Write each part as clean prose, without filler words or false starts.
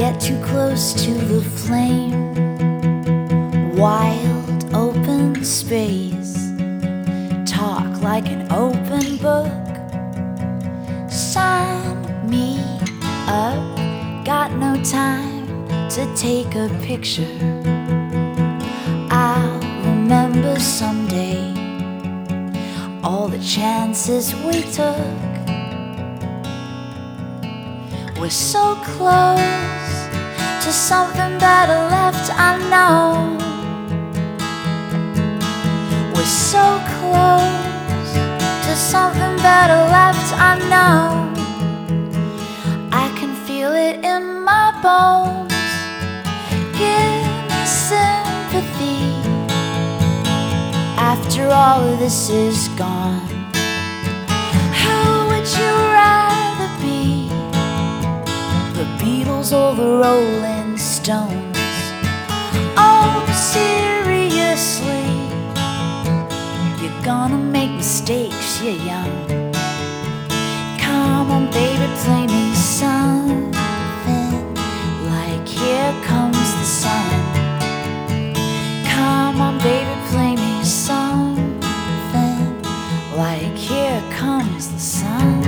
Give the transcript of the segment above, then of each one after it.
get too close to the flame. Wild open space, talk like an open book. Sign me up, got no time to take a picture. I'll remember someday all the chances we took. We're so close to something better left unknown. We're so close to something better left unknown. I can feel it in my bones. Give me sympathy after all of this is gone. Who would you rather be, the Beatles or the Rolling Stones? Oh, seriously, you're gonna make mistakes, you're young. Come on, baby, play me something like Here Comes the Sun. Come on, baby, play me something like Here Comes the Sun.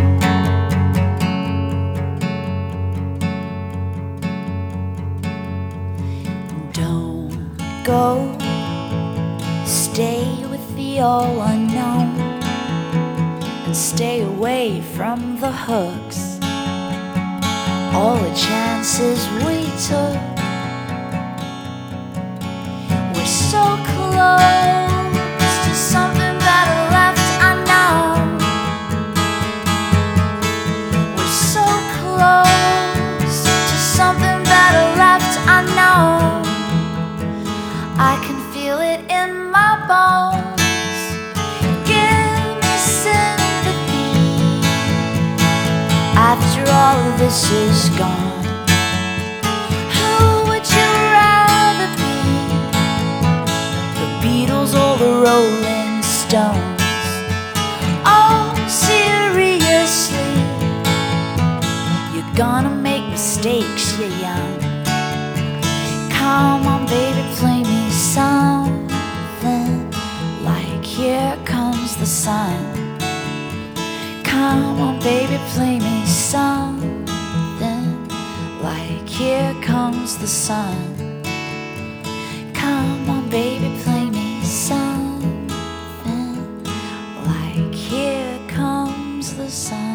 Don't go, stay with the all unknown, and stay away from the hooks, all the chances we took. We're so close to something better left unknown. We're so close to something better left unknown. I can feel it in my bones. Give me sympathy after all of this is gone. Who would you rather be, the Beatles or the Rolling Stones? Oh, seriously, you're gonna make mistakes, you're young. Come on, baby, play me something like Here Comes the Sun. Come on, baby, play me something like Here Comes the Sun. Come on, baby, play me something like Here Comes the Sun.